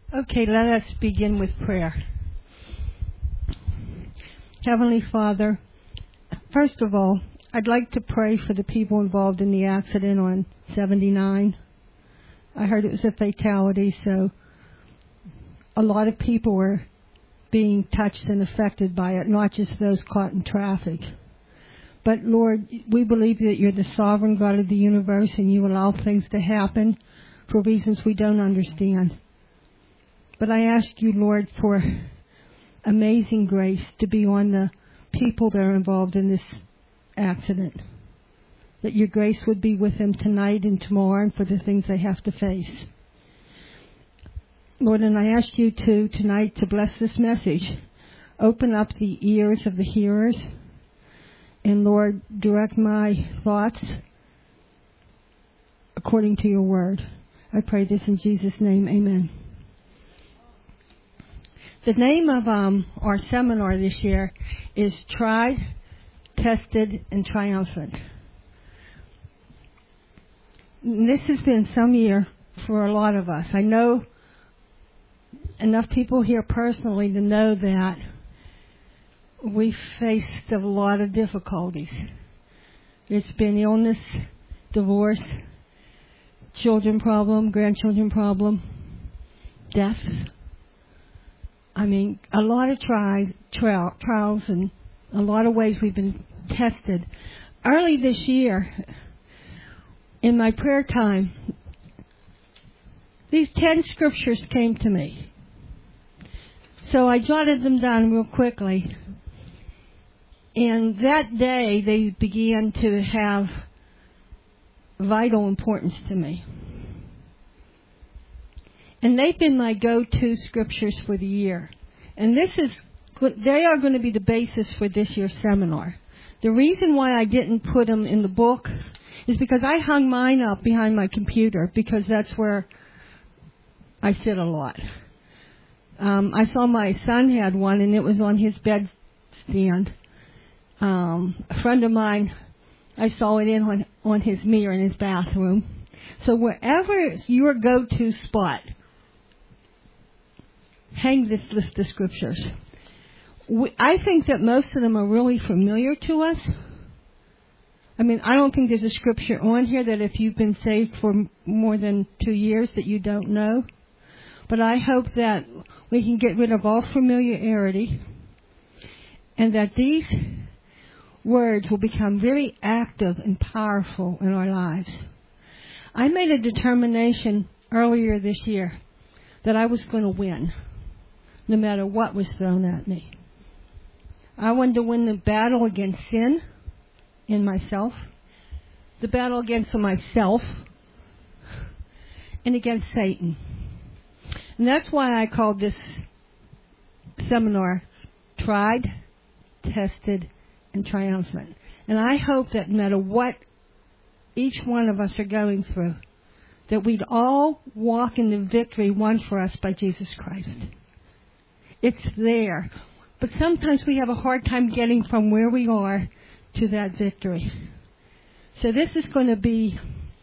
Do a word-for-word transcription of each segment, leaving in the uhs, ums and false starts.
Okay, let us begin with prayer. Heavenly Father, first of all, I'd like to pray for the people involved in the accident on seventy-nine. I heard it was a fatality, so a lot of people were being touched and affected by it, not just those caught in traffic. But Lord, we believe that you're the sovereign God of the universe and you allow things to happen for reasons we don't understand. But I ask you, Lord, for amazing grace to be on the people that are involved in this accident. That your grace would be with them tonight and tomorrow and for the things they have to face. Lord, and I ask you to tonight to bless this message. Open up the ears of the hearers. And Lord, direct my thoughts according to your word. I pray this in Jesus' name. Amen. The name of um, our seminar this year is Tried, Tested, and Triumphant. And this has been some year for a lot of us. I know enough people here personally to know that we faced a lot of difficulties. It's been illness, divorce, children problem, grandchildren problem, death. I mean, a lot of tri- tri- trials and a lot of ways we've been tested. Early this year, in my prayer time, these ten scriptures came to me. So I jotted them down real quickly. And that day, they began to have vital importance to me. And they've been my go-to scriptures for the year. And this is, they are going to be the basis for this year's seminar. The reason why I didn't put them in the book is because I hung mine up behind my computer because that's where I sit a lot. Um, I saw my son had one and it was on his bedstand. Um, a friend of mine, I saw it in on, on his mirror in his bathroom. So wherever is your go-to spot, hang this list of scriptures. We, I think that most of them are really familiar to us. I mean, I don't think there's a scripture on here that if you've been saved for more than two years that you don't know. But I hope that we can get rid of all familiarity and that these words will become very active and powerful in our lives. I made a determination earlier this year that I was going to win, no matter what was thrown at me. I wanted to win the battle against sin in myself, the battle against myself, and against Satan. And that's why I called this seminar Tried, Tested, and Triumphant. And I hope that no matter what each one of us are going through, that we'd all walk in the victory won for us by Jesus Christ. It's there. But sometimes we have a hard time getting from where we are to that victory. So this is going to be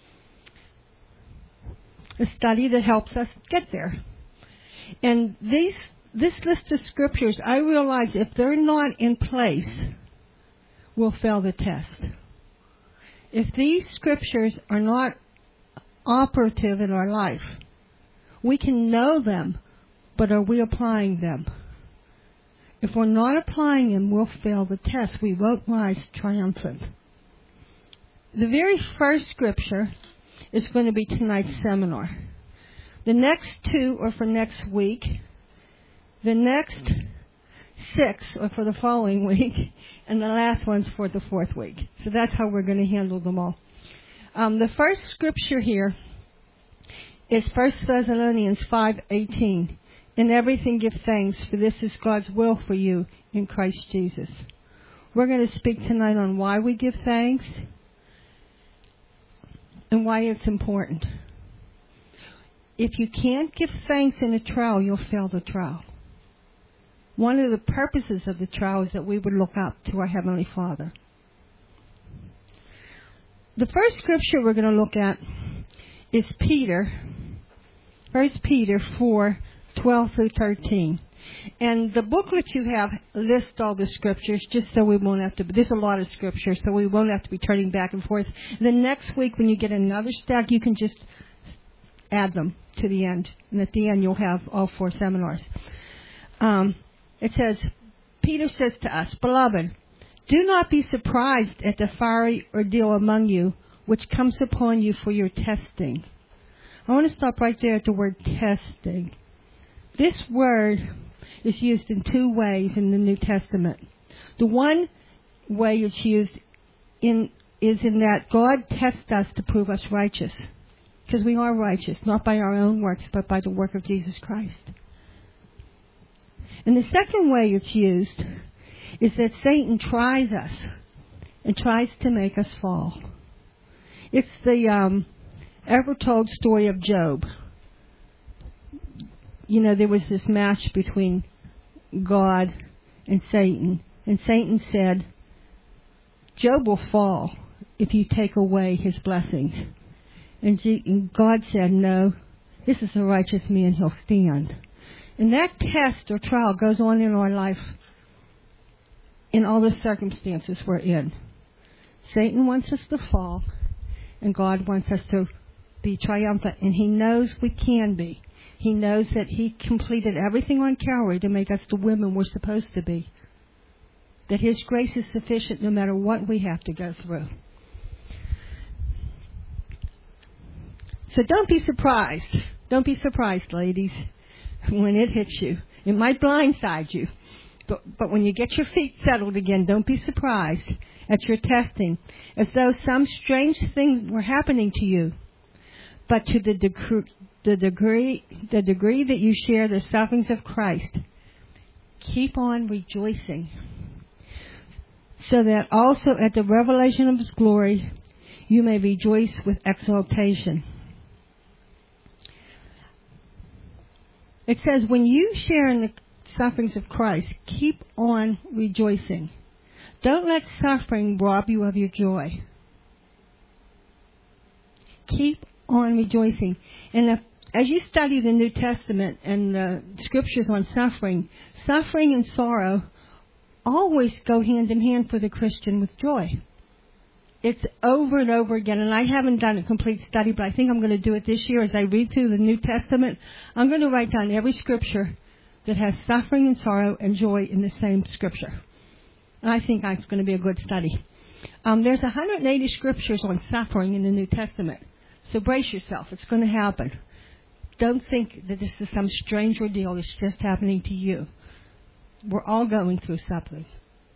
a study that helps us get there. And these, this list of scriptures, I realize if they're not in place, we'll fail the test. If these scriptures are not operative in our life, we can know them, but are we applying them? If we're not applying them, we'll fail the test. We won't rise triumphant. The very first scripture is going to be tonight's seminar. The next two are for next week. The next six are for the following week. And the last one's for the fourth week. So that's how we're going to handle them all. Um, the first scripture here is First Thessalonians five eighteen. In everything give thanks, for this is God's will for you in Christ Jesus. We're going to speak tonight on why we give thanks and why it's important. If you can't give thanks in a trial, you'll fail the trial. One of the purposes of the trial is that we would look up to our Heavenly Father. The first scripture we're going to look at is Peter, First Peter four twelve through thirteen. And the booklet you have lists all the scriptures, just so we won't have to, there's a lot of scripture, so we won't have to be turning back and forth. And then next week when you get another stack, you can just add them to the end. And at the end you'll have all four seminars. Um, it says, Peter says to us, Beloved, do not be surprised at the fiery ordeal among you, which comes upon you for your testing. I want to stop right there at the word testing. This word is used in two ways in the New Testament. The one way it's used in is in that God tests us to prove us righteous. Because we are righteous, not by our own works, but by the work of Jesus Christ. And the second way it's used is that Satan tries us and tries to make us fall. It's the um, ever-told story of Job. You know, there was this match between God and Satan. And Satan said, Job will fall if you take away his blessings. And, G- and God said, no, this is a righteous man, he'll stand. And that test or trial goes on in our life in all the circumstances we're in. Satan wants us to fall, and God wants us to be triumphant. And he knows we can be. He knows that he completed everything on Calvary to make us the women we're supposed to be. That his grace is sufficient no matter what we have to go through. So don't be surprised. Don't be surprised, ladies, when it hits you. It might blindside you. But, but when you get your feet settled again, don't be surprised at your testing, as though some strange thing were happening to you. But to the degree, the degree, the degree that you share the sufferings of Christ, keep on rejoicing, so that also at the revelation of his glory, you may rejoice with exultation. It says, when you share in the sufferings of Christ, keep on rejoicing. Don't let suffering rob you of your joy. Keep on rejoicing. And if, as you study the New Testament and the scriptures on suffering, suffering and sorrow always go hand in hand for the Christian with joy. It's over and over again, and I haven't done a complete study, but I think I'm going to do it this year as I read through the New Testament. I'm going to write down every scripture that has suffering and sorrow and joy in the same scripture. And I think that's going to be a good study. Um, there's one hundred eighty scriptures on suffering in the New Testament. So brace yourself. It's going to happen. Don't think that this is some strange ordeal that's just happening to you. We're all going through suffering.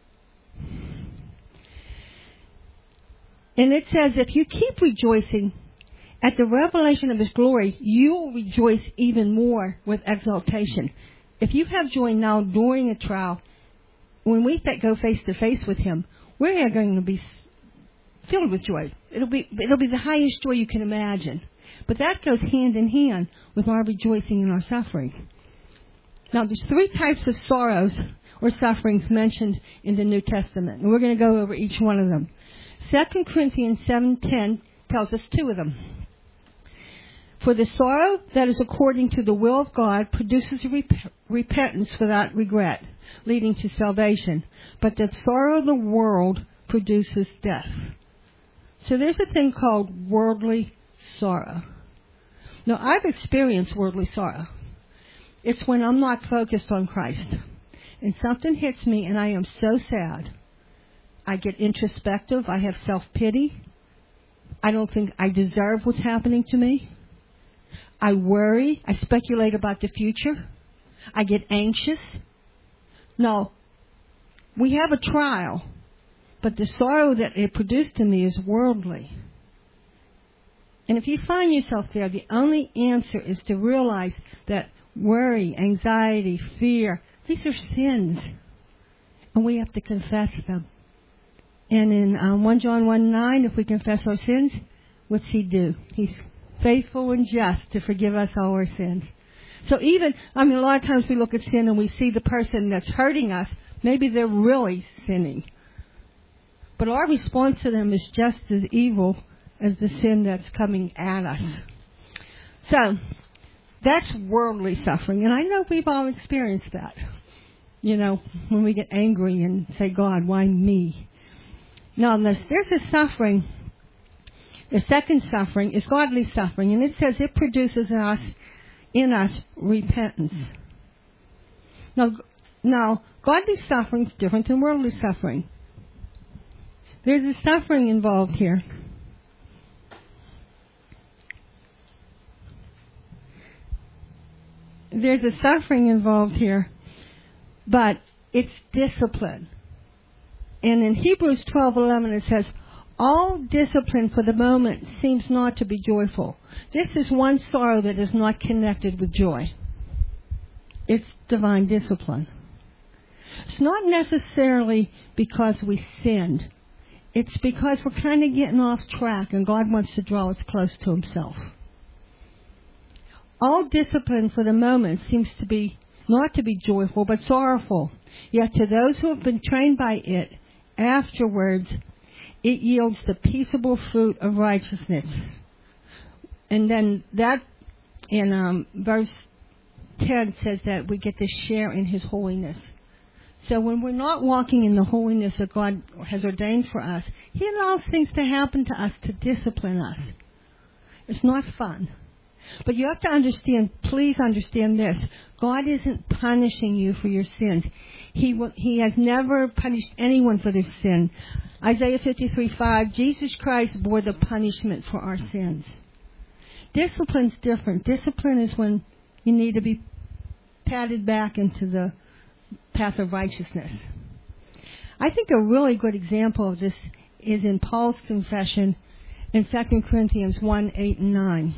And it says, if you keep rejoicing at the revelation of his glory, you will rejoice even more with exaltation. If you have joy now during a trial, when we go face to face with him, we're going to be filled with joy. It'll be it'll be the highest joy you can imagine. But that goes hand in hand with our rejoicing in our suffering. Now, there's three types of sorrows or sufferings mentioned in the New Testament, and we're going to go over each one of them. Second Corinthians seven ten tells us two of them. For the sorrow that is according to the will of God produces rep- repentance without regret, leading to salvation. But the sorrow of the world produces death. So there's a thing called worldly sorrow. Now, I've experienced worldly sorrow. It's when I'm not focused on Christ. And something hits me and I am so sad. I get introspective. I have self-pity. I don't think I deserve what's happening to me. I worry. I speculate about the future. I get anxious. No, we have a trial, but the sorrow that it produced in me is worldly. And if you find yourself there, the only answer is to realize that worry, anxiety, fear, these are sins. And we have to confess them. And in um, First John one nine, if we confess our sins, what's he do? He's faithful and just to forgive us all our sins. So even, I mean, a lot of times we look at sin and we see the person that's hurting us, maybe they're really sinning. But our response to them is just as evil as the sin that's coming at us. So, That's worldly suffering. And I know we've all experienced that. You know, when we get angry and say, God, why me? Now, there's, there's a suffering. The second suffering is godly suffering. And it says it produces in us, in us repentance. Now, now, godly suffering is different than worldly suffering. There's a suffering involved here. There's a suffering involved here, but it's discipline. And in Hebrews twelve eleven it says, all discipline for the moment seems not to be joyful. This is one sorrow that is not connected with joy. It's divine discipline. It's not necessarily because we sinned. It's because we're kind of getting off track and God wants to draw us close to Himself. All discipline for the moment seems to be not to be joyful but sorrowful. Yet to those who have been trained by it, afterwards it yields the peaceable fruit of righteousness. And then that in um, verse ten says that we get to share in His holiness. So when we're not walking in the holiness that God has ordained for us, He allows things to happen to us to discipline us. It's not fun. But you have to understand, please understand this. God isn't punishing you for your sins. He will, He has never punished anyone for their sin. Isaiah fifty-three five, Jesus Christ bore the punishment for our sins. Discipline's different. Discipline is when you need to be patted back into the path of righteousness. I think a really good example of this is in Paul's confession in Second Corinthians one, eight, and nine.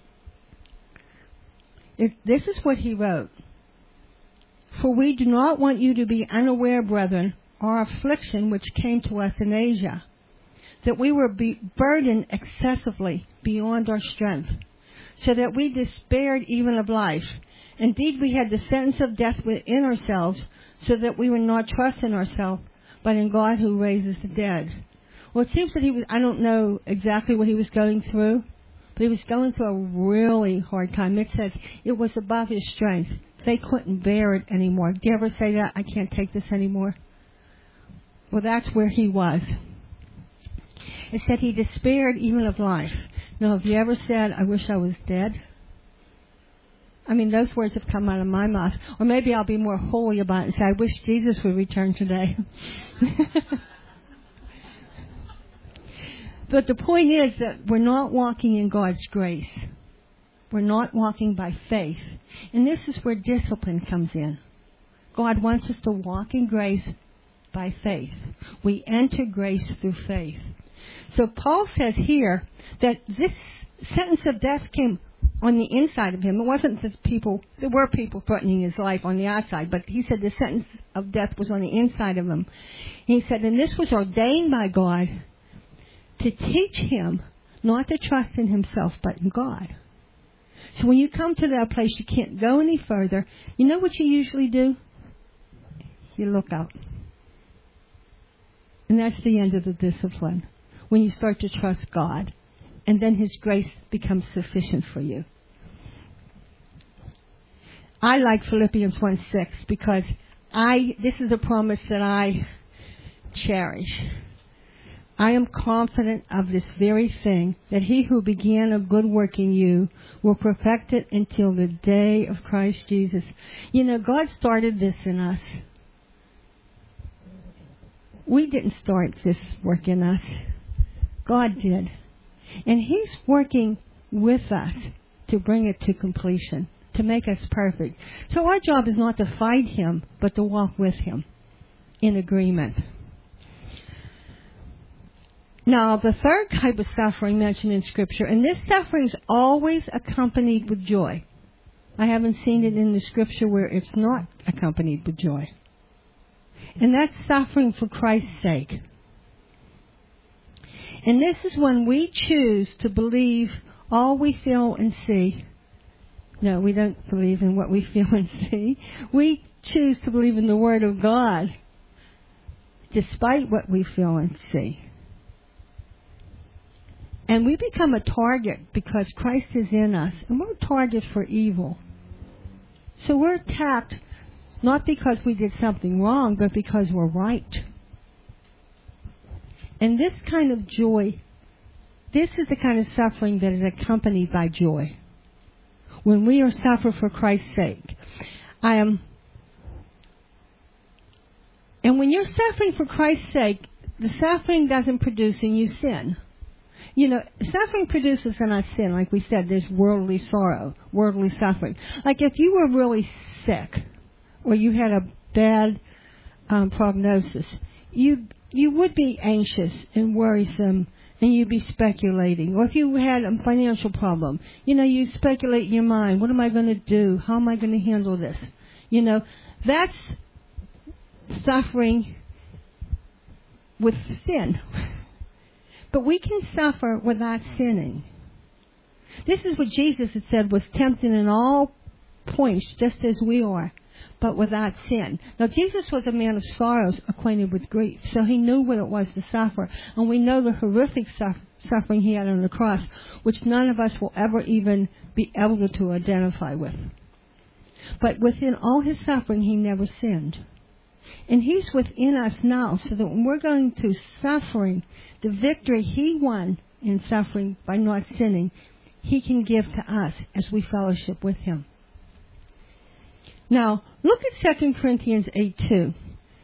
It, this is what he wrote. For we do not want you to be unaware, brethren, our affliction which came to us in Asia, that we were be burdened excessively beyond our strength, so that we despaired even of life. Indeed, we had the sentence of death within ourselves, so that we would not trust in ourselves, but in God who raises the dead. Well, it seems that he was, I don't know exactly what he was going through, but he was going through a really hard time. It says it was above his strength. They couldn't bear it anymore. Do you ever say that? I can't take this anymore. Well, that's where he was. It said he despaired even of life. Now, have you ever said, I wish I was dead? I mean, those words have come out of my mouth. Or maybe I'll be more holy about it and say, I wish Jesus would return today. But the point is that we're not walking in God's grace. We're not walking by faith. And this is where discipline comes in. God wants us to walk in grace by faith. We enter grace through faith. So Paul says here that this sentence of death came on the inside of him. It wasn't that people, there were people threatening his life on the outside, but he said the sentence of death was on the inside of him. He said, and this was ordained by God to teach him not to trust in himself, but in God. So when you come to that place you can't go any further, you know what you usually do? You look out. And that's the end of the discipline. When you start to trust God. And then His grace becomes sufficient for you. I like Philippians one six because I this is a promise that I cherish. I am confident of this very thing, that He who began a good work in you will perfect it until the day of Christ Jesus. You know, God started this in us. We didn't start this work in us. God did. And He's working with us to bring it to completion, to make us perfect. So our job is not to fight Him, but to walk with Him in agreement. Now, the third type of suffering mentioned in Scripture, and this suffering is always accompanied with joy. I haven't seen it in the Scripture where it's not accompanied with joy. And that's suffering for Christ's sake. And this is when we choose to believe all we feel and see. No, we don't believe in what we feel and see. We choose to believe in the Word of God, despite what we feel and see. And we become a target because Christ is in us, and we're a target for evil. So we're attacked not because we did something wrong, but because we're right. And this kind of joy, this is the kind of suffering that is accompanied by joy. When we are suffer for Christ's sake. I am, and when you're suffering for Christ's sake, the suffering doesn't produce in you sin. You know, suffering produces in us sin. Like we said, there's worldly sorrow, worldly suffering. Like if you were really sick, or you had a bad um, prognosis, you you would be anxious and worrisome, and you'd be speculating. Or if you had a financial problem, you know, you speculate in your mind, what am I going to do? How am I going to handle this? You know, that's suffering with sin. But we can suffer without sinning. This is what Jesus had said was tempted in all points, just as we are, but without sin. Now, Jesus was a man of sorrows, acquainted with grief, so he knew what it was to suffer. And we know the horrific suffer, suffering he had on the cross, which none of us will ever even be able to identify with. But within all his suffering, he never sinned. And he's within us now, so that when we're going through suffering, the victory he won in suffering by not sinning, he can give to us as we fellowship with him. Now, look at Second Corinthians eight two.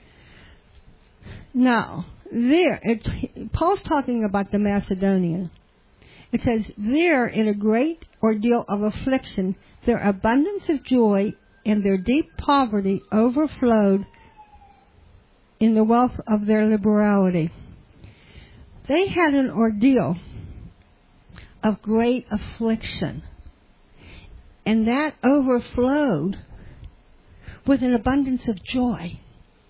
Now, there, it's, Paul's talking about the Macedonians. It says, there, in a great ordeal of affliction, their abundance of joy and their deep poverty overflowed in the wealth of their liberality. They had an ordeal of great affliction, and that overflowed with an abundance of joy.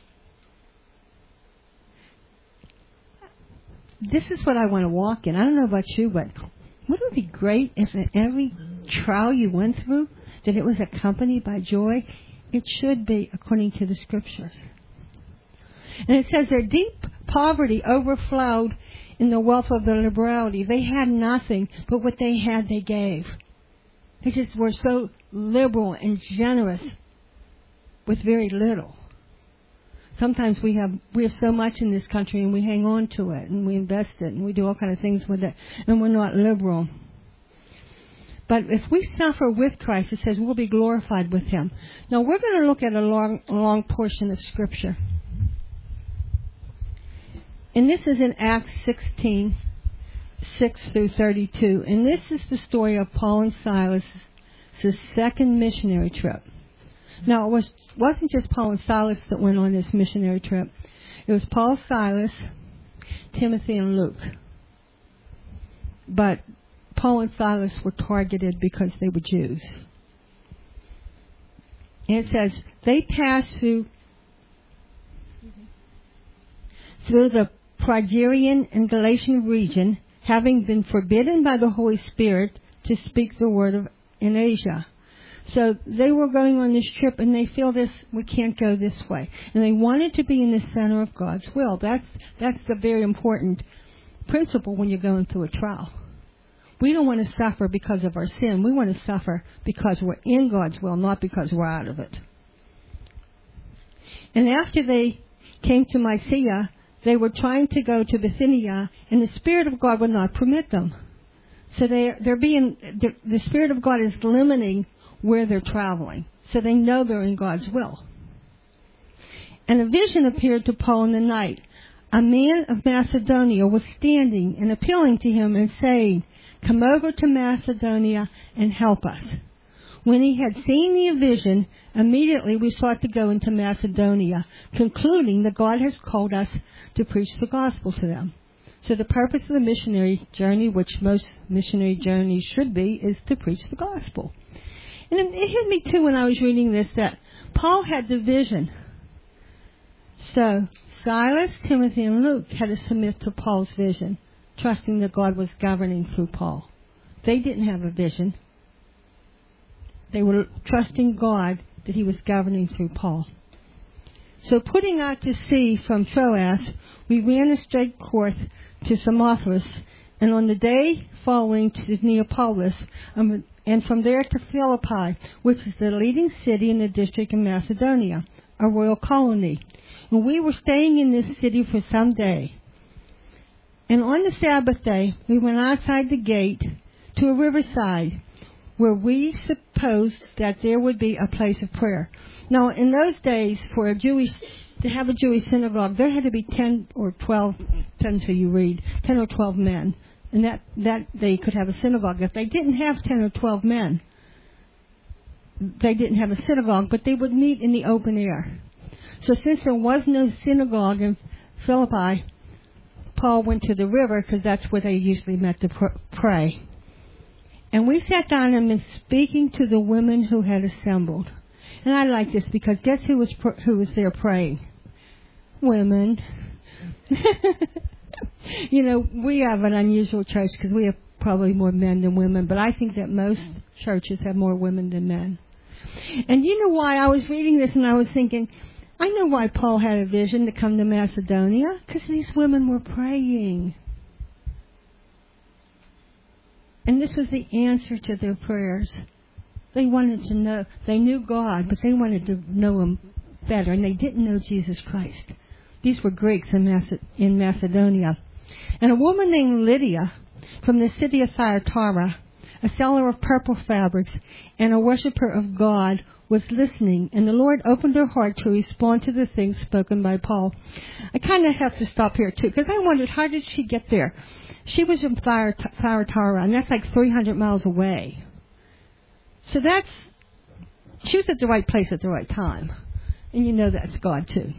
This is what I want to walk in. I don't know about you, but wouldn't it be great if in every trial you went through, that it was accompanied by joy? It should be, according to the Scriptures. And it says their deep poverty overflowed in the wealth of their liberality. They had nothing, but what they had, they gave. They just were so liberal and generous with very little. Sometimes we have we have so much in this country, and we hang on to it, and we invest it, and we do all kinds of things with it, and we're not liberal. But if we suffer with Christ, it says we'll be glorified with him. Now, we're going to look at a long, long portion of Scripture. And this is in Acts sixteen, six through thirty-two. And this is the story of Paul and Silas' second missionary trip. Now, it was, wasn't just Paul and Silas that went on this missionary trip. It was Paul, Silas, Timothy, and Luke. But Paul and Silas were targeted because they were Jews. And it says, they passed through, through the Phrygian and Galatian region, having been forbidden by the Holy Spirit to speak the word of in Asia. So they were going on this trip, and they feel this, we can't go this way. And they wanted to be in the center of God's will. That's, that's the very important principle when you're going through a trial. We don't want to suffer because of our sin. We want to suffer because we're in God's will, not because we're out of it. And after they came to Mysia, they were trying to go to Bithynia, and the Spirit of God would not permit them. So they, they're being, the, the Spirit of God is limiting where they're traveling. So they know they're in God's will. And a vision appeared to Paul in the night. A man of Macedonia was standing and appealing to him and saying, "Come over to Macedonia and help us." When he had seen the vision, immediately we sought to go into Macedonia, concluding that God has called us to preach the gospel to them. So the purpose of the missionary journey, which most missionary journeys should be, is to preach the gospel. And it hit me, too, when I was reading this, that Paul had the vision. So Silas, Timothy, and Luke had to submit to Paul's vision, trusting that God was governing through Paul. They didn't have a vision. They were trusting God that he was governing through Paul. So putting out to sea from Troas, we ran a straight course to Samothrace, and on the day following to Neapolis, um, and from there to Philippi, which is the leading city in the district of Macedonia, a royal colony. And we were staying in this city for some day. And on the Sabbath day, we went outside the gate to a riverside where we supposed that there would be a place of prayer. Now, in those days, for a Jewish, to have a Jewish synagogue, there had to be ten or twelve, depends who you read, ten or twelve men. And that, that they could have a synagogue. If they didn't have ten or twelve men, they didn't have a synagogue, but they would meet in the open air. So since there was no synagogue in Philippi, Paul went to the river because that's where they usually met to pr- pray. And we sat down and been speaking to the women who had assembled. And I like this because guess who was pr- who was there praying? Women. You know, we have an unusual church because we have probably more men than women, but I think that most churches have more women than men. And you know why? I was reading this and I was thinking, I know why Paul had a vision to come to Macedonia, because these women were praying. And this was the answer to their prayers. They wanted to know, they knew God, but they wanted to know Him better, and they didn't know Jesus Christ. These were Greeks in, Mace- in Macedonia. And a woman named Lydia from the city of Thyatira, a seller of purple fabrics and a worshiper of God, was listening, and the Lord opened her heart to respond to the things spoken by Paul. I kind of have to stop here, too, because I wondered, how did she get there? She was in Thyatira, and that's like three hundred miles away. So that's, she was at the right place at the right time. And you know that's God, too.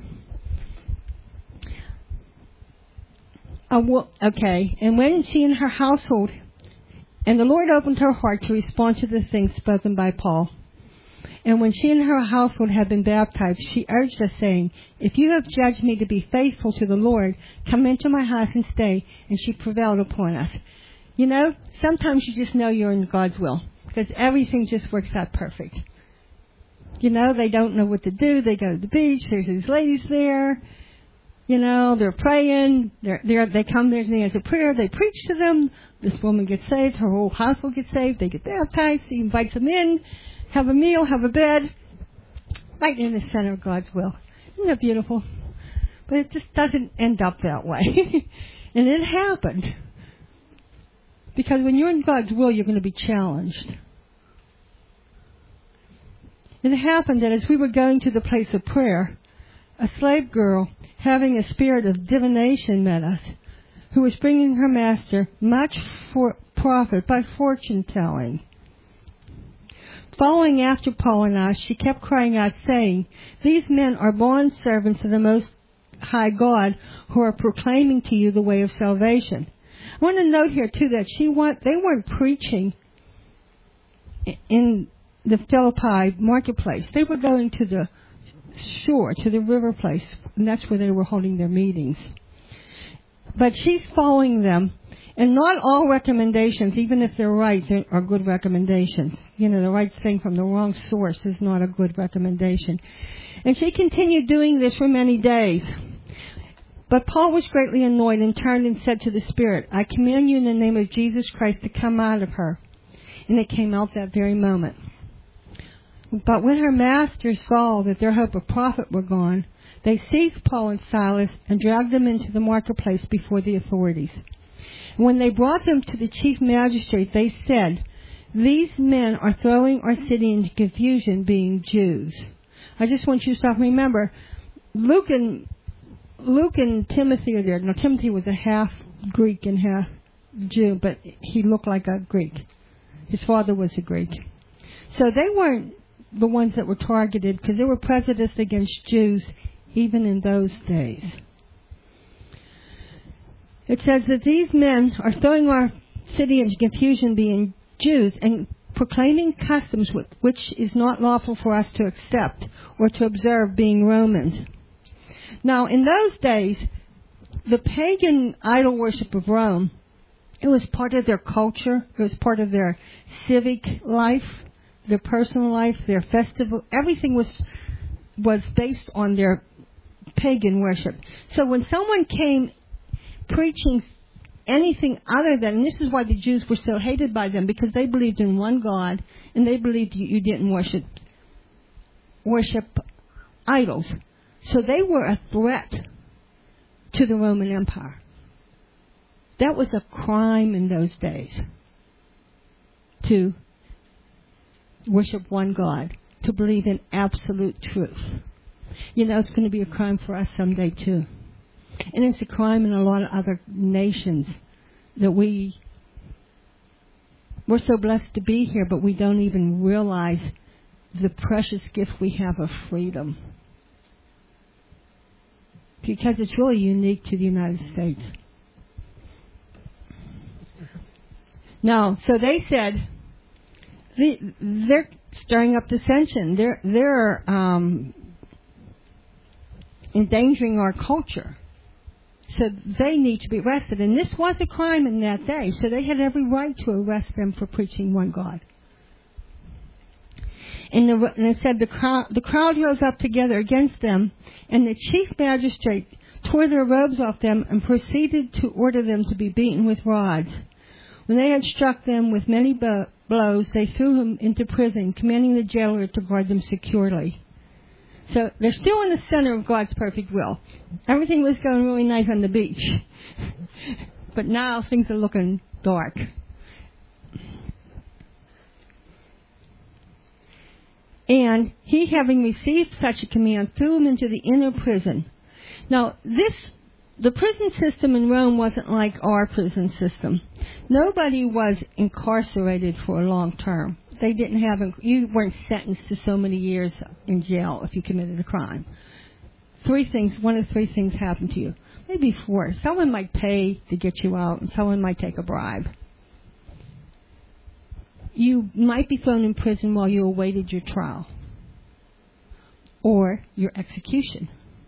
Uh, well, okay, and when she and her household, and the Lord opened her heart to respond to the things spoken by Paul. And when she and her household had been baptized, she urged us, saying, if you have judged me to be faithful to the Lord, come into my house and stay. And she prevailed upon us. You know, sometimes you just know you're in God's will, because everything just works out perfect. You know, they don't know what to do. They go to the beach. There's these ladies there. You know, they're praying. They're, they're, they come there to answer prayer. They preach to them. This woman gets saved. Her whole household gets saved. They get baptized. He invites them in. Have a meal, have a bed, right in the center of God's will. Isn't that beautiful? But it just doesn't end up that way. And it happened. Because when you're in God's will, you're going to be challenged. And it happened that as we were going to the place of prayer, a slave girl, having a spirit of divination, met us, who was bringing her master much for profit by fortune telling. Following after Paul and us, she kept crying out, saying, these men are bond servants of the Most High God, who are proclaiming to you the way of salvation. I want to note here, too, that she want, they weren't preaching in the Philippi marketplace. They were going to the shore, to the river place, and that's where they were holding their meetings. But she's following them. And not all recommendations, even if they're right, are good recommendations. You know, the right thing from the wrong source is not a good recommendation. And she continued doing this for many days. But Paul was greatly annoyed and turned and said to the Spirit, I command you in the name of Jesus Christ to come out of her. And it came out that very moment. But when her masters saw that their hope of profit were gone, they seized Paul and Silas and dragged them into the marketplace before the authorities. When they brought them to the chief magistrate, they said, these men are throwing our city into confusion, being Jews. I just want you to stop and remember, Luke and, Luke and Timothy are there. Now, Timothy was a half Greek and half Jew, but he looked like a Greek. His father was a Greek. So they weren't the ones that were targeted, because there were prejudice against Jews even in those days. It says that these men are throwing our city into confusion, being Jews, and proclaiming customs which is not lawful for us to accept or to observe, being Romans. Now, in those days, the pagan idol worship of Rome, it was part of their culture. It was part of their civic life, their personal life, their festival. Everything was was based on their pagan worship. So when someone came preaching anything other than, and this is why the Jews were so hated by them, because they believed in one God, and they believed you, you didn't worship worship idols. So they were a threat to the Roman Empire. That was a crime in those days, to worship one God, to believe in absolute truth. You know, it's going to be a crime for us someday too. And it's a crime in a lot of other nations that we, we're so blessed to be here, but we don't even realize the precious gift we have of freedom. Because it's really unique to the United States. Now, so they said, they're stirring up dissension. They're, they're um, endangering our culture. So they need to be arrested. And this was a crime in that day. So they had every right to arrest them for preaching one God. And, the, and it said the crowd, the crowd rose up together against them, and the chief magistrate tore their robes off them and proceeded to order them to be beaten with rods. When they had struck them with many bo- blows, they threw them into prison, commanding the jailer to guard them securely. So they're still in the center of God's perfect will. Everything was going really nice on the beach. But now things are looking dark. And he, having received such a command, threw him into the inner prison. Now, this, the prison system in Rome wasn't like our prison system. Nobody was incarcerated for a long term. They didn't have, you weren't sentenced to so many years in jail if you committed a crime. Three things, one of three things happened to you. Maybe four. Someone might pay to get you out, and someone might take a bribe. You might be thrown in prison while you awaited your trial or your execution.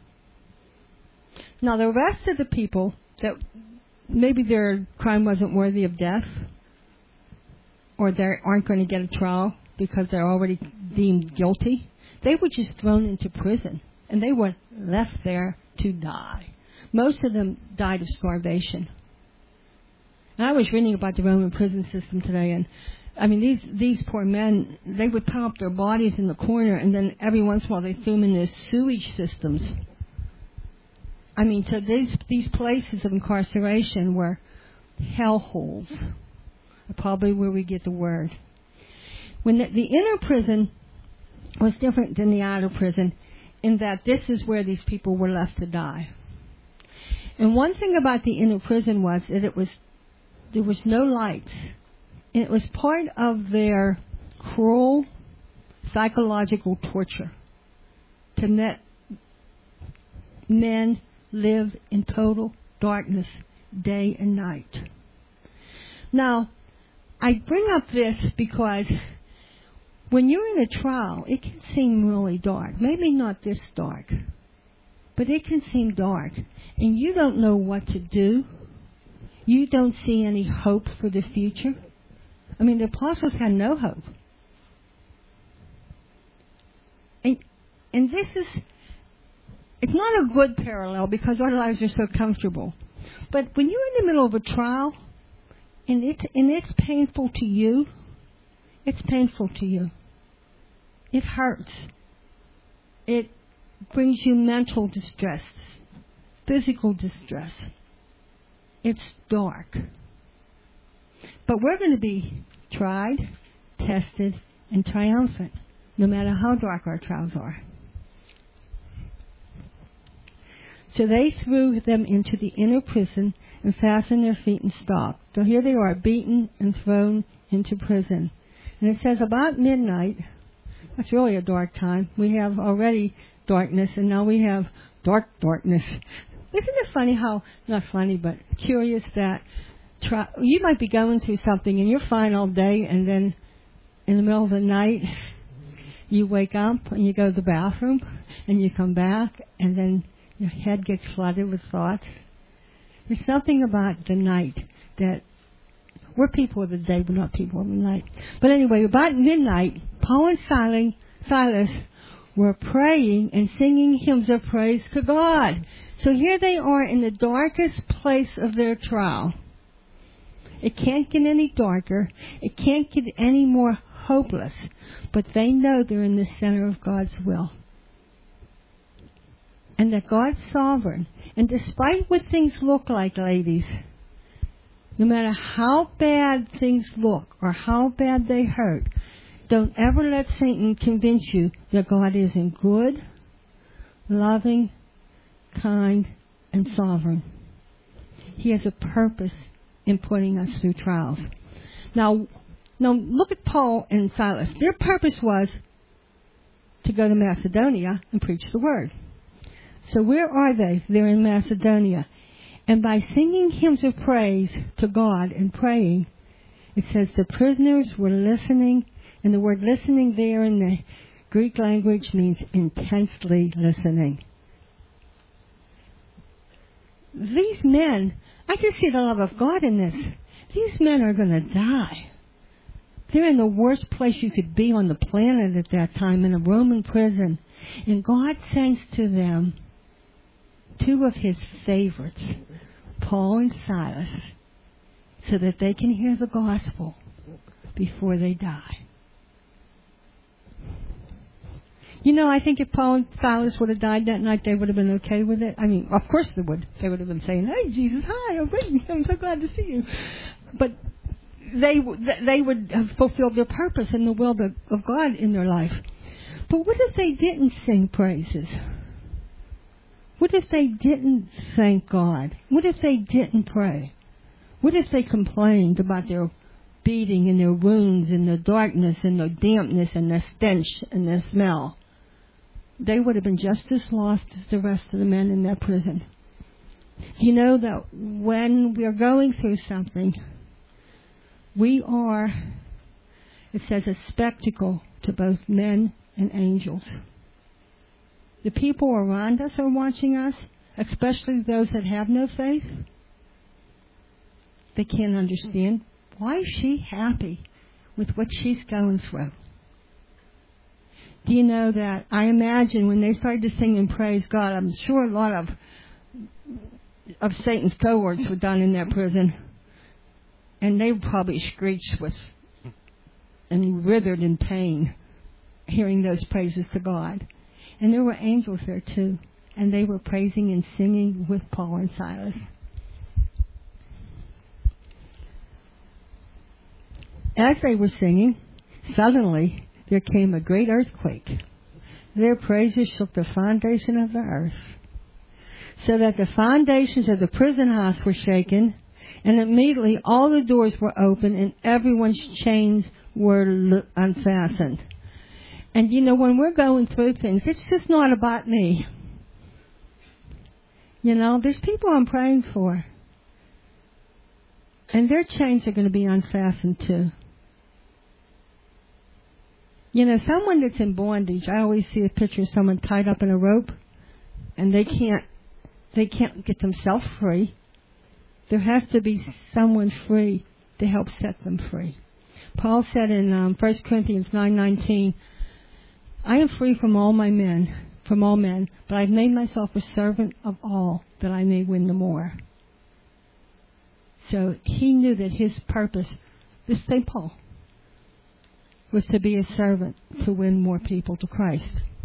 Now, the rest of the people that maybe their crime wasn't worthy of death, or they aren't going to get a trial because they're already deemed guilty, they were just thrown into prison, and they were left there to die. Most of them died of starvation. And I was reading about the Roman prison system today, and I mean, these these poor men, they would pile up their bodies in the corner, and then every once in a while they threw them in these sewage systems. I mean, so these these places of incarceration were hellholes. Probably where we get the word. When the, the inner prison was different than the outer prison, in that this is where these people were left to die. And one thing about the inner prison was that it was there was no lights. And it was part of their cruel psychological torture to let men live in total darkness day and night. Now, I bring up this because when you're in a trial, it can seem really dark. Maybe not this dark, but it can seem dark. And you don't know what to do. You don't see any hope for the future. I mean, the apostles had no hope. And, and this is, it's not a good parallel because our lives are so comfortable. But when you're in the middle of a trial, and it's, and it's painful to you, it's painful to you. It hurts. It brings you mental distress, physical distress. It's dark. But we're going to be tried, tested, and triumphant, no matter how dark our trials are. So they threw them into the inner prison and fastened their feet and stopped. So here they are, beaten and thrown into prison. And it says about midnight, that's really a dark time. We have already darkness, and now we have dark darkness. Isn't it funny how, not funny, but curious that try, you might be going through something and you're fine all day, and then in the middle of the night you wake up and you go to the bathroom and you come back, and then your head gets flooded with thoughts. There's something about the night that we're people of the day, but not people of the night. But anyway, about midnight, Paul and Silas were praying and singing hymns of praise to God. So here they are in the darkest place of their trial. It can't get any darker. It can't get any more hopeless. But they know they're in the center of God's will. And that God's sovereign. And despite what things look like, ladies, no matter how bad things look or how bad they hurt, don't ever let Satan convince you that God isn't good, loving, kind, and sovereign. He has a purpose in putting us through trials. Now, now look at Paul and Silas. Their purpose was to go to Macedonia and preach the word. So where are they? They're in Macedonia. And by singing hymns of praise to God and praying, it says the prisoners were listening. And the word listening there in the Greek language means intensely listening. These men, I can see the love of God in this. These men are going to die. They're in the worst place you could be on the planet at that time, in a Roman prison. And God sends to them two of his favorites, Paul and Silas, so that they can hear the gospel before they die. You know, I think if Paul and Silas would have died that night, they would have been okay with it. I mean, of course they would. They would have been saying, "Hey, Jesus, hi, I'm great. I'm so glad to see you." But they they would have fulfilled their purpose and the will of God in their life. But what if they didn't sing praises? What if they didn't thank God? What if they didn't pray? What if they complained about their beating and their wounds and the darkness and the dampness and the stench and the smell? They would have been just as lost as the rest of the men in that prison. Do you know that when we're going through something, we are, it says, a spectacle to both men and angels. The people around us are watching us, especially those that have no faith. They can't understand. Why is she happy with what she's going through? Do you know that I imagine when they started to sing and praise God, I'm sure a lot of of Satan's cohorts were done in that prison, and they probably screeched with and writhed in pain hearing those praises to God. And there were angels there too, and they were praising and singing with Paul and Silas. As they were singing, suddenly there came a great earthquake. Their praises shook the foundation of the earth, so that the foundations of the prison house were shaken, and immediately all the doors were open and everyone's chains were unfastened. And you know, when we're going through things, it's just not about me. You know, there's people I'm praying for, and their chains are going to be unfastened too. You know, someone that's in bondage, I always see a picture of someone tied up in a rope, and they can't, they can't get themselves free. There has to be someone free to help set them free. Paul said in um, First Corinthians nine nineteen, I am free from all my men, from all men, but I've made myself a servant of all, that I may win the more. So he knew that his purpose, this Saint Paul, was to be a servant to win more people to Christ.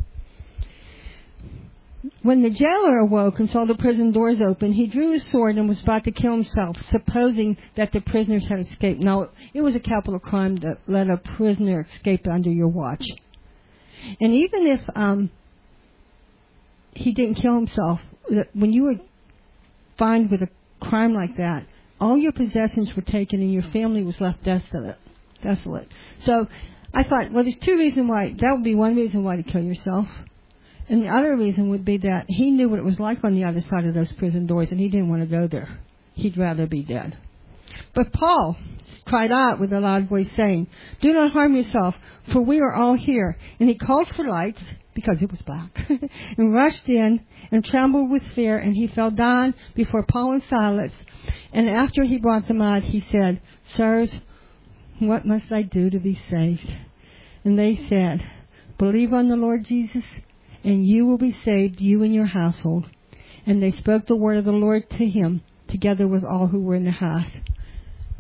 When the jailer awoke and saw the prison doors open, he drew his sword and was about to kill himself, supposing that the prisoners had escaped. Now, it was a capital crime to let a prisoner escape under your watch. And even if um, he didn't kill himself, when you were fined with a crime like that, all your possessions were taken and your family was left desolate. Desolate. So I thought, well, there's two reasons why. That would be one reason why to kill yourself. And the other reason would be that he knew what it was like on the other side of those prison doors, and he didn't want to go there. He'd rather be dead. But Paul cried out with a loud voice, saying, do not harm yourself, for we are all here. And he called for lights, because it was black, and rushed in and trembled with fear, and he fell down before Paul and Silas. And after he brought them out, he said, sirs, what must I do to be saved? And they said, believe on the Lord Jesus, and you will be saved, you and your household. And they spoke the word of the Lord to him, together with all who were in the house.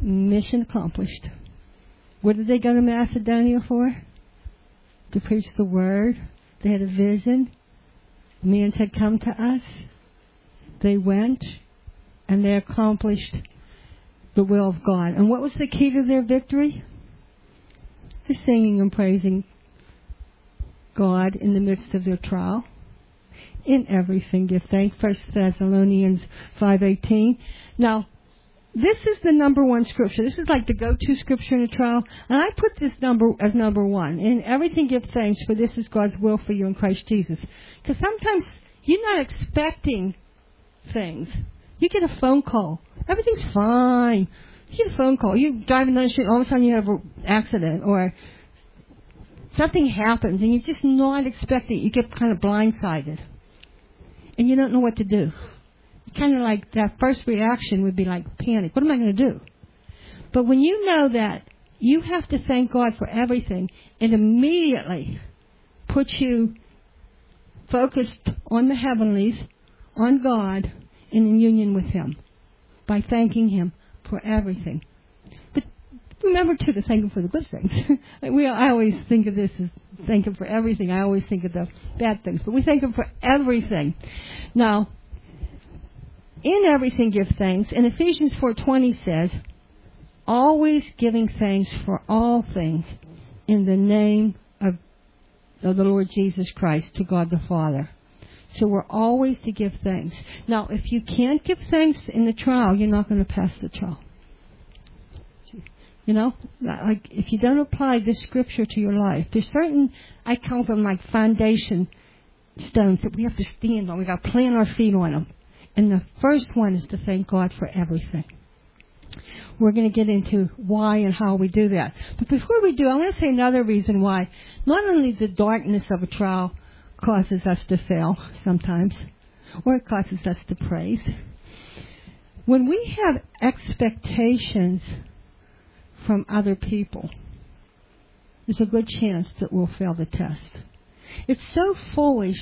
mission accomplished. What did they go to Macedonia for? To preach the word. They had a vision. Men had come to us. They went and they accomplished the will of God. And what was the key to their victory? The singing and praising God in the midst of their trial. In everything give thanks. First Thessalonians five eighteen. Now, this is the number one scripture. This is like the go-to scripture in a trial. And I put this number as number one. In everything give thanks, for this is God's will for you in Christ Jesus. Because sometimes you're not expecting things. You get a phone call. Everything's fine. You get a phone call. You're driving down the street, all of a sudden you have an accident, or something happens, and you're just not expecting it. You get kind of blindsided. And you don't know what to do. Kind of like that first reaction would be like panic. What am I going to do? But when you know that you have to thank God for everything, it immediately puts you focused on the heavenlies, on God, and in union with Him by thanking Him for everything. But remember, too, to thank Him for the good things. we, I always think of this as thank Him for everything. I always think of the bad things. But we thank Him for everything. Now, in everything give thanks. And Ephesians four twenty says, always giving thanks for all things in the name of, of the Lord Jesus Christ to God the Father. So we're always to give thanks. Now, if you can't give thanks in the trial, you're not going to pass the trial. You know, like if you don't apply this scripture to your life, there's certain, I call them like foundation stones that we have to stand on. We got to plant our feet on them. And the first one is to thank God for everything. We're going to get into why and how we do that. But before we do, I want to say another reason why. Not only the darkness of a trial causes us to fail sometimes, or it causes us to praise. When we have expectations from other people, there's a good chance that we'll fail the test. It's so foolish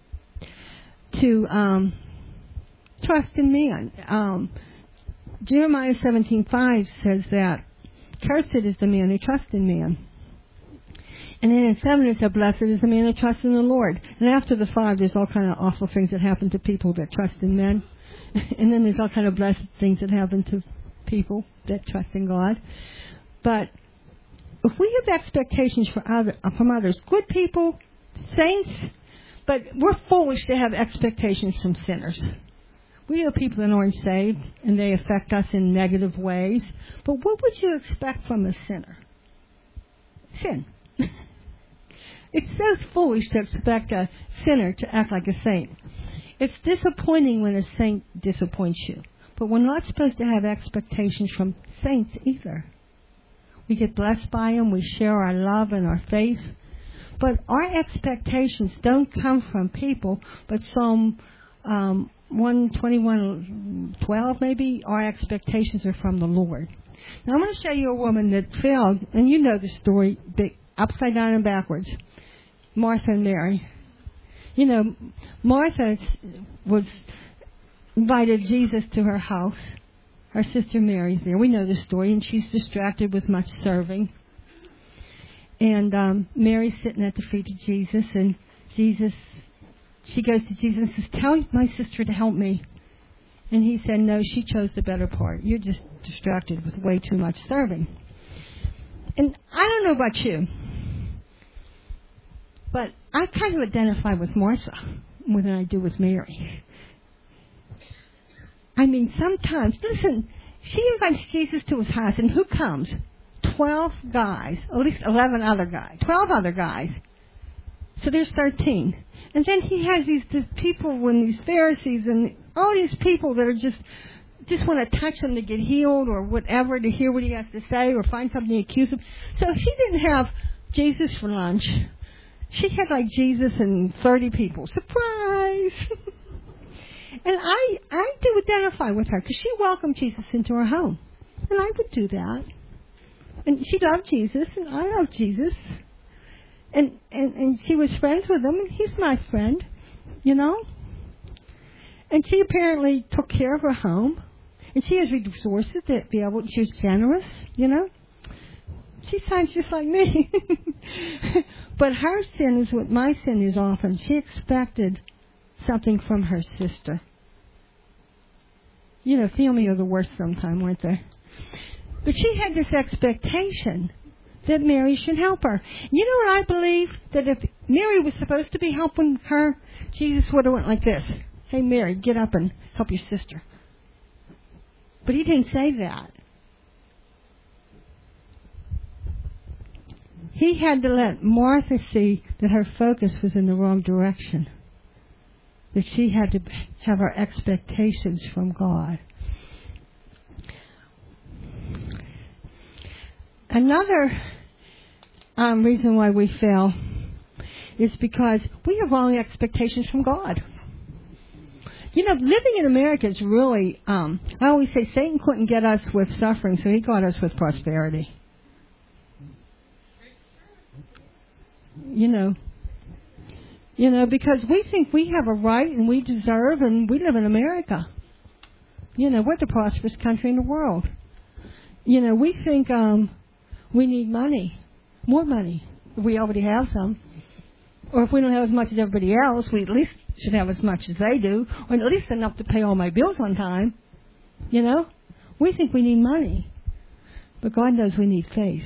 to um, trust in man. Um, Jeremiah seventeen five says that cursed is the man who trusts in man. And then in seven it says, blessed is the man who trusts in the Lord. And after the five, there's all kind of awful things that happen to people that trust in men. And then there's all kind of blessed things that happen to people that trust in God. But if we have expectations for other, from others, good people, saints, but we're foolish to have expectations from sinners. We are people that aren't saved, and they affect us in negative ways. But what would you expect from a sinner? Sin. It's so foolish to expect a sinner to act like a saint. It's disappointing when a saint disappoints you. But we're not supposed to have expectations from saints either. We get blessed by them. We share our love and our faith. But our expectations don't come from people, but Psalm um, one twenty-one twelve maybe, our expectations are from the Lord. Now I'm going to show you a woman that failed, and you know the story, upside down and backwards. Martha and Mary. You know, Martha was invited Jesus to her house. Her sister Mary's there. We know the story, and she's distracted with much serving. And um, Mary's sitting at the feet of Jesus, and Jesus, she goes to Jesus and says, tell my sister to help me. And he said, no, she chose the better part. You're just distracted with way too much serving. And I don't know about you, but I kind of identify with Martha more than I do with Mary. I mean, sometimes, listen, she invites Jesus to his house, and who comes? Twelve guys, at least eleven other guys, twelve other guys. So there's thirteen. And then he has these, these people, and these Pharisees, and all these people that are just just want to touch him to get healed or whatever, to hear what he has to say or find something to accuse him. So she didn't have Jesus for lunch. She had like Jesus and thirty people. Surprise! And I, I do identify with her because she welcomed Jesus into her home. And I would do that. And she loved Jesus, and I loved Jesus. And, and, and she was friends with him, and he's my friend, you know. And she apparently took care of her home. And she has resources to be able to, she's generous, you know. She sounds just like me. But her sin is what my sin is often. She expected something from her sister. You know, family are the worst sometimes, weren't they? But she had this expectation that Mary should help her. You know what I believe? That if Mary was supposed to be helping her, Jesus would have went like this. Hey, Mary, get up and help your sister. But he didn't say that. He had to let Martha see that her focus was in the wrong direction. That she had to have her expectations from God. Another um, reason why we fail is because we have wrong expectations from God. You know, living in America is really, um, I always say Satan couldn't get us with suffering, so he got us with prosperity. You know, you know, because we think we have a right and we deserve, and we live in America. You know, we're the prosperous country in the world. You know, we think um, we need money, more money. We already have some. Or if we don't have as much as everybody else, we at least should have as much as they do, or at least enough to pay all my bills on time. You know, we think we need money, but God knows we need faith.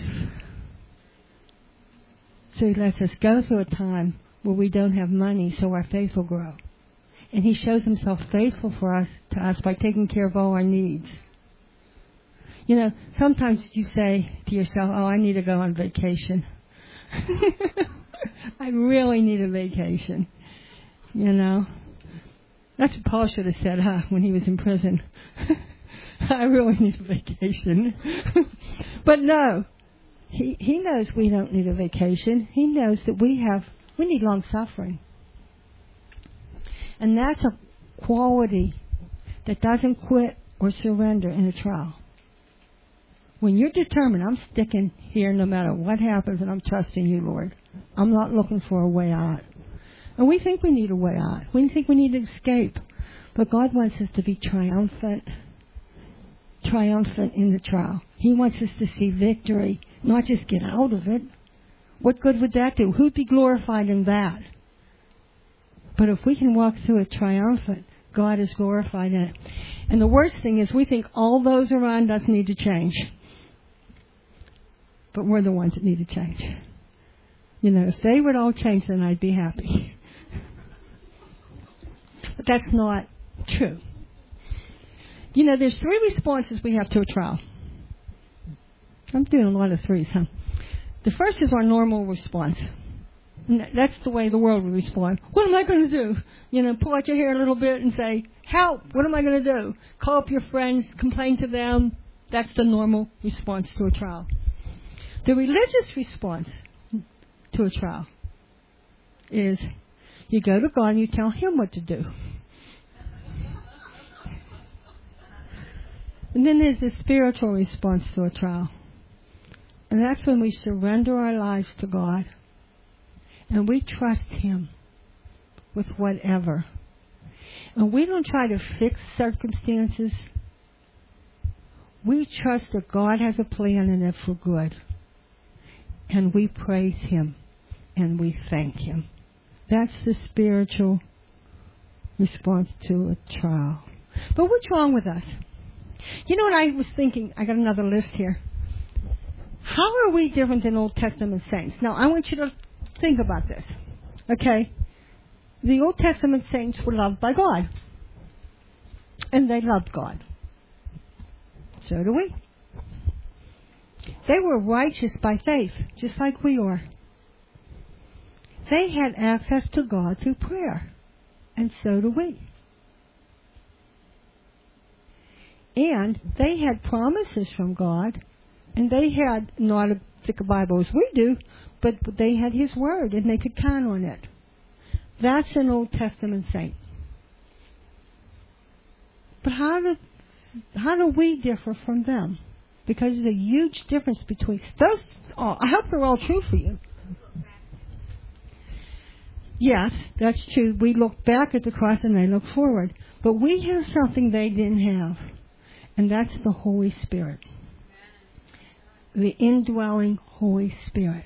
So he lets us go through a time where we don't have money so our faith will grow. And he shows himself faithful for us to us by taking care of all our needs. You know, sometimes you say to yourself, oh, I need to go on vacation. I really need a vacation. You know. That's what Paul should have said, huh, when he was in prison. I really need a vacation. But no. He he knows we don't need a vacation. He knows that we have we need long suffering. And that's a quality that doesn't quit or surrender in a trial. When you're determined, I'm sticking here no matter what happens, and I'm trusting you, Lord. I'm not looking for a way out. And we think we need a way out. We think we need to escape. But God wants us to be triumphant, triumphant in the trial. He wants us to see victory, not just get out of it. What good would that do? Who'd be glorified in that? But if we can walk through it triumphant, God is glorified in it. And the worst thing is we think all those around us need to change. But we're the ones that need to change. You know, if they would all change, then I'd be happy. But that's not true. You know, there's three responses we have to a trial. I'm doing a lot of threes, huh? The first is our normal response. And that's the way the world would respond. What am I going to do? You know, pull out your hair a little bit and say, help, what am I going to do? Call up your friends, complain to them. That's the normal response to a trial. The religious response to a trial is you go to God and you tell Him what to do. And then there's the spiritual response to a trial. And that's when we surrender our lives to God. And we trust Him with whatever. And we don't try to fix circumstances. We trust that God has a plan and it's for good. And we praise Him. And we thank Him. That's the spiritual response to a trial. But what's wrong with us? You know what I was thinking? I got another list here. How are we different than Old Testament saints? Now, I want you to think about this. Okay? The Old Testament saints were loved by God. And they loved God. So do we. They were righteous by faith, just like we are. They had access to God through prayer. And so do we. And they had promises from God. And they had not a thick a Bible as we do, but they had His Word, and they could count on it. That's an Old Testament saint. But how do, how do we differ from them? Because there's a huge difference between those. Oh, I hope they're all true for you. Yes, that's true. We look back at the cross and they look forward. But we have something they didn't have. And that's the Holy Spirit. The indwelling Holy Spirit.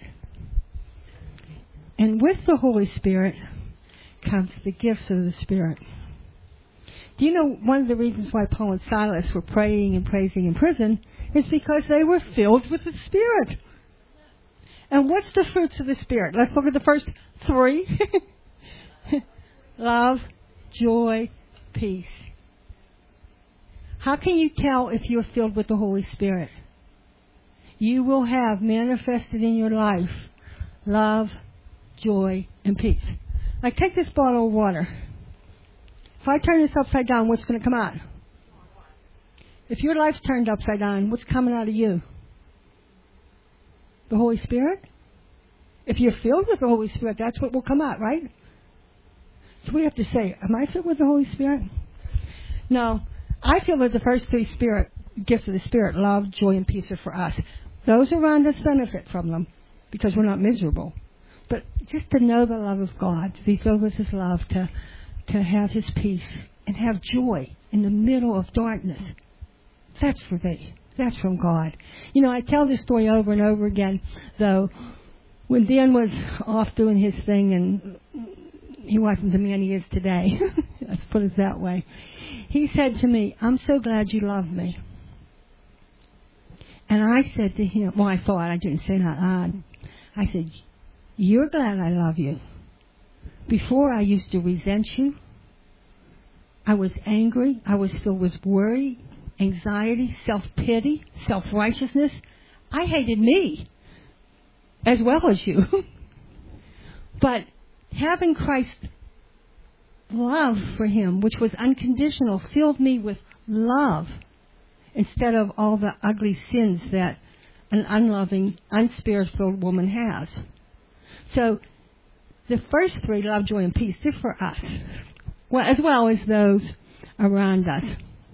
And with the Holy Spirit comes the gifts of the Spirit. Do you know one of the reasons why Paul and Silas were praying and praising in prison is because they were filled with the Spirit. And what's the fruits of the Spirit? Let's look at the first three. Love, joy, peace. How can you tell if you're filled with the Holy Spirit? You will have manifested in your life love, joy, and peace. Like, take this bottle of water. If I turn this upside down, what's going to come out? If your life's turned upside down, what's coming out of you? The Holy Spirit? If you're filled with the Holy Spirit, that's what will come out, right? So we have to say, am I filled with the Holy Spirit? No. I feel that the first three spirit gifts of the Spirit, love, joy, and peace, are for us. Those around us benefit from them because we're not miserable. But just to know the love of God, to be filled with His love, to to have His peace, and have joy in the middle of darkness, that's for me. That's from God. You know, I tell this story over and over again, though, when Dan was off doing his thing, and he wasn't the man he is today, let's put it that way, he said to me, I'm so glad you love me. And I said to him, well, I thought, I didn't say that loud. I said, you're glad I love you. Before, I used to resent you. I was angry. I was filled with worry, anxiety, self-pity, self-righteousness. I hated me as well as you. But having Christ's love for Him, which was unconditional, filled me with love instead of all the ugly sins that an unloving, unspirit-filled woman has. So the first three, love, joy, and peace, they're for us, well, as well as those around us.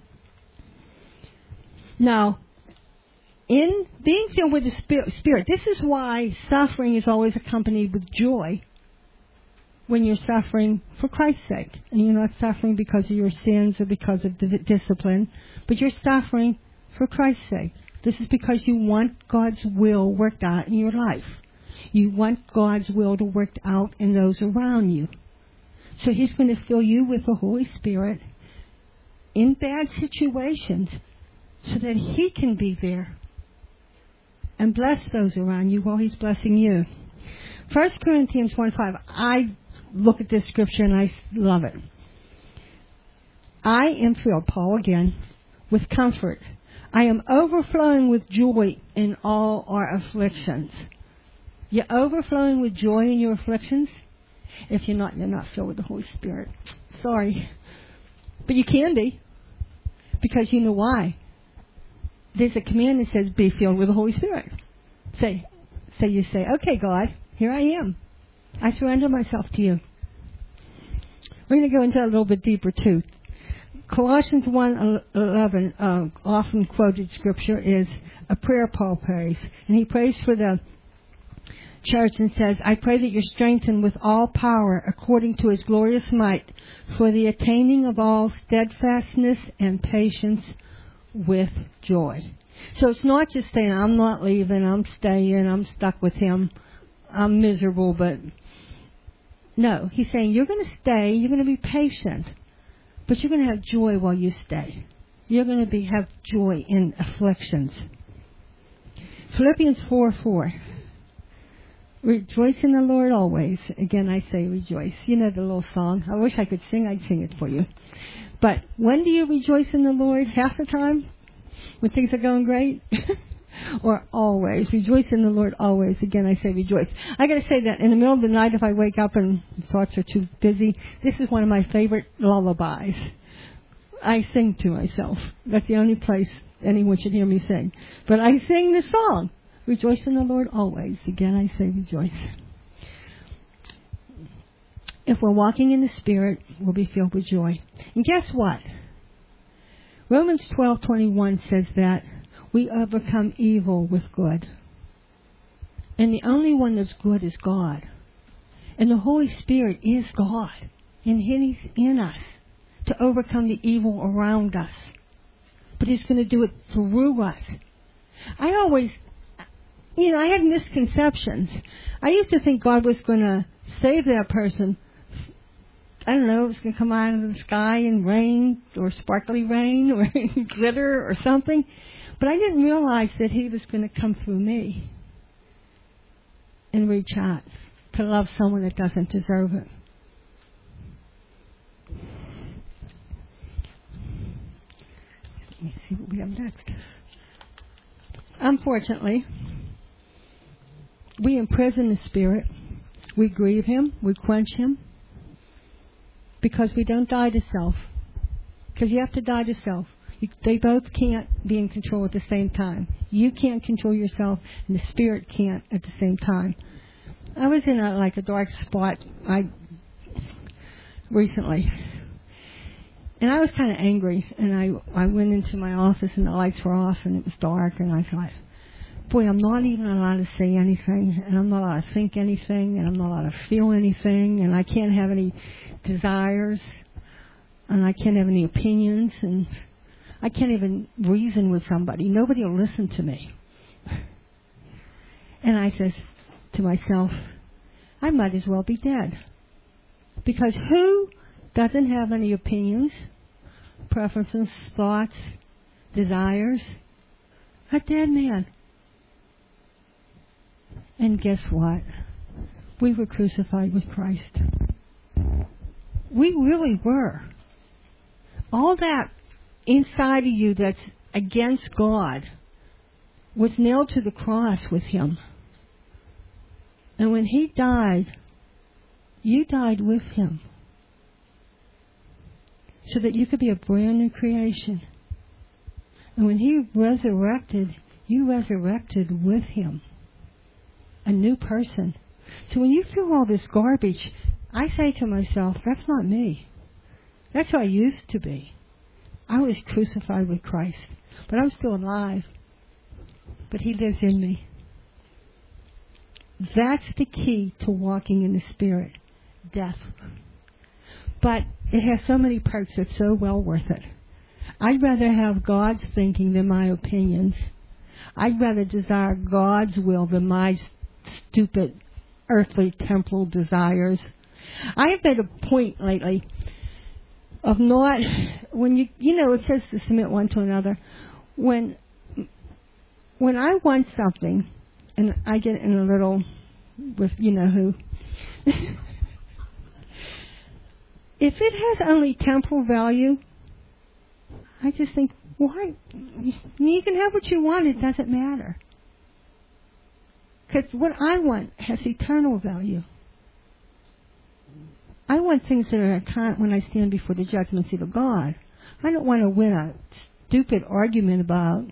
Now, in being filled with the Spirit, this is why suffering is always accompanied with joy when you're suffering for Christ's sake. And you're not suffering because of your sins or because of the discipline, but you're suffering for Christ's sake. This is because you want God's will worked out in your life. You want God's will to work out in those around you. So He's going to fill you with the Holy Spirit in bad situations so that He can be there and bless those around you while He's blessing you. First Corinthians one five, I look at this scripture and I love it. I am filled, Paul again, with comfort. I am overflowing with joy in all our afflictions. You're overflowing with joy in your afflictions? If you're not, you're not filled with the Holy Spirit. Sorry. But you can be. Because you know why. There's a command that says, be filled with the Holy Spirit. Say, so you say, okay, God, here I am. I surrender myself to you. We're going to go into a little bit deeper, too. Colossians one eleven, uh, often quoted scripture, is a prayer Paul prays. And he prays for the church and says, I pray that you're strengthened with all power according to His glorious might for the attaining of all steadfastness and patience with joy. So it's not just saying, I'm not leaving, I'm staying, I'm stuck with Him, I'm miserable, but no. He's saying, you're going to stay, you're going to be patient, but you're going to have joy while you stay. You're going to be have joy in afflictions. Philippians four four. Rejoice in the Lord always. Again, I say rejoice. You know the little song. I wish I could sing. I'd sing it for you. But when do you rejoice in the Lord? Half the time? When things are going great? Or always? Rejoice in the Lord always. Again, I say rejoice. I got to say that in the middle of the night, if I wake up and thoughts are too busy, this is one of my favorite lullabies. I sing to myself. That's the only place anyone should hear me sing. But I sing this song. Rejoice in the Lord always. Again, I say rejoice. If we're walking in the Spirit, we'll be filled with joy. And guess what? Romans twelve twenty-one says that we overcome evil with good. And the only one that's good is God. And the Holy Spirit is God. And He's in us to overcome the evil around us. but He's going to do it through us. I always, you know, I had misconceptions. I used to think God was going to save that person. I don't know, it was going to come out of the sky in rain or sparkly rain or glitter or something. But I didn't realize that He was going to come through me and reach out to love someone that doesn't deserve it. Let me see what we have next. Unfortunately, we imprison the Spirit. We grieve Him. We quench Him. Because we don't die to self. Because you have to die to self. You, they both can't be in control at the same time. You can't control yourself, and the Spirit can't at the same time. I was in a, like a dark spot I recently. And I was kind of angry, and I I went into my office, and the lights were off, and it was dark, and I thought, boy, I'm not even allowed to say anything, and I'm not allowed to think anything, and I'm not allowed to feel anything, and I can't have any desires, and I can't have any opinions, and I can't even reason with somebody. Nobody will listen to me. And I says to myself, I might as well be dead. Because who doesn't have any opinions, preferences, thoughts, desires? A dead man. And guess what? We were crucified with Christ. We really were. All that inside of you that's against God was nailed to the cross with Him. And when He died, you died with Him. So that you could be a brand new creation. And when He resurrected, you resurrected with Him. A new person. So when you feel all this garbage, I say to myself, that's not me. That's who I used to be. I was crucified with Christ. But I'm still alive. But He lives in me. That's the key to walking in the Spirit. Death. But it has so many perks, it's so well worth it. I'd rather have God's thinking than my opinions. I'd rather desire God's will than my stupid earthly temporal desires. I have made a point lately of not, when you, you know, it says to submit one to another. When, when I want something, and I get in a little with you know who, if it has only temporal value, I just think, why? You can have what you want, it doesn't matter. Because what I want has eternal value. I want things that are account when I stand before the judgment seat of God. I don't want to win a stupid argument about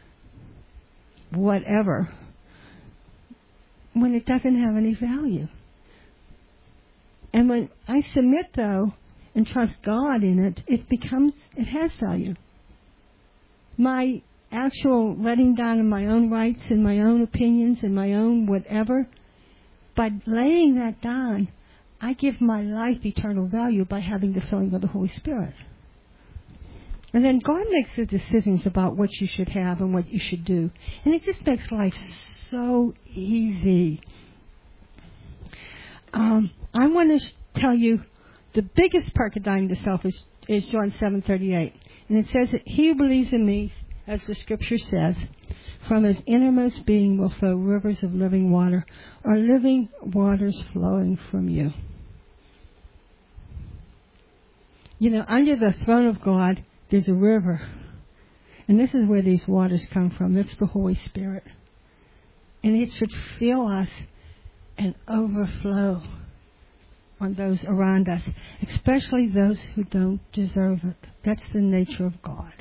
whatever when it doesn't have any value. And when I submit, though, and trust God in it, it becomes, it has value. My actual letting down of my own rights and my own opinions and my own whatever, by laying that down, I give my life eternal value by having the filling of the Holy Spirit. And then God makes the decisions about what you should have and what you should do. And it just makes life so easy. Um, I want to sh- tell you the biggest perk of dying to self is, is John seven thirty-eight. And it says that he who believes in me, as the scripture says, from his innermost being will flow rivers of living water, or living waters flowing from you. You know, under the throne of God, there's a river. And this is where these waters come from. It's the Holy Spirit. And it should fill us and overflow on those around us, especially those who don't deserve it. That's the nature of God.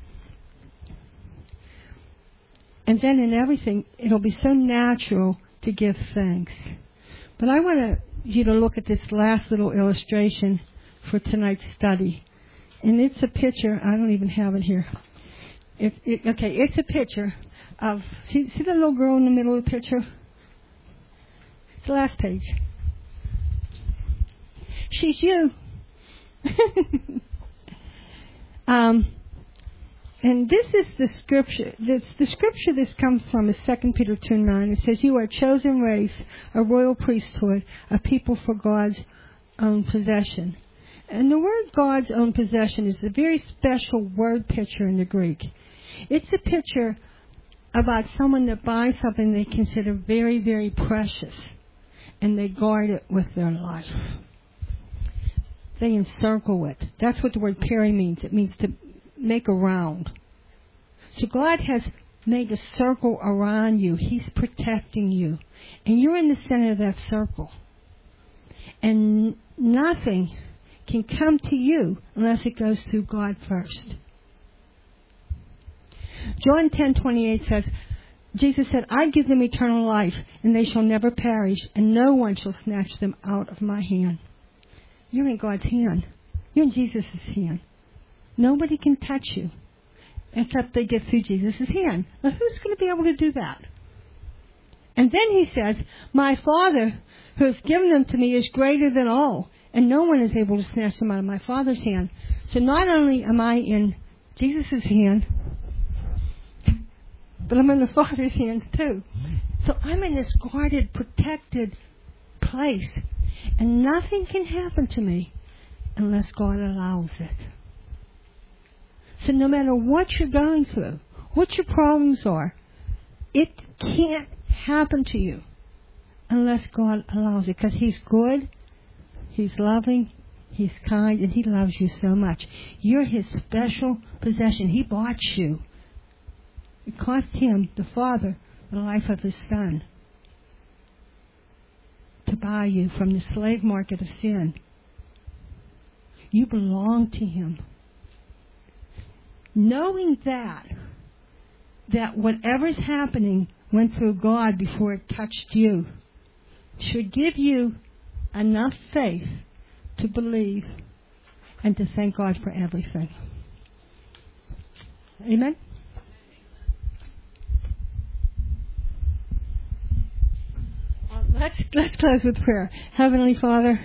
And then in everything, it'll be so natural to give thanks. But I want to, you to look at this last little illustration for tonight's study. And it's a picture, I don't even have it here. It, it, okay, it's a picture of, see, see the little girl in the middle of the picture? It's the last page. She's you. um, And this is the scripture. This, the scripture this comes from is Second Peter two nine. It says, "You are a chosen race, a royal priesthood, a people for God's own possession." And the word God's own possession is a very special word picture in the Greek. It's a picture about someone that buys something they consider very, very precious, and they guard it with their life. They encircle it. That's what the word peri means. It means to make a round. So God has made a circle around you. He's protecting you. And you're in the center of that circle. And nothing can come to you unless it goes through God first. John ten twenty-eight says, Jesus said, "I give them eternal life, and they shall never perish, and no one shall snatch them out of my hand." You're in God's hand. You're in Jesus' hand. Nobody can touch you except they get through Jesus' hand. Now, who's going to be able to do that? And then he says, "My Father, who has given them to me, is greater than all, and no one is able to snatch them out of my Father's hand." So not only am I in Jesus' hand, but I'm in the Father's hands too. So I'm in this guarded, protected place. And nothing can happen to me unless God allows it. So no matter what you're going through, what your problems are, it can't happen to you unless God allows it. Because He's good, He's loving, He's kind, and He loves you so much. You're His special possession. He bought you. It cost Him, the Father, the life of His Son, to buy you from the slave market of sin. You belong to Him. Knowing that, that whatever's happening went through God before it touched you, should give you enough faith to believe and to thank God for everything. Amen? Let's, let's close with prayer. Heavenly Father,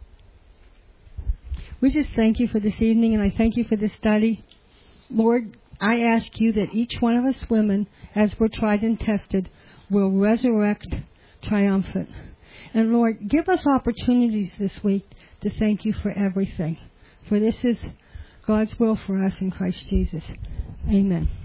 we just thank you for this evening, and I thank you for this study. Lord, I ask you that each one of us women, as we're tried and tested, will resurrect triumphant. And Lord, give us opportunities this week to thank you for everything. For this is God's will for us in Christ Jesus. Amen.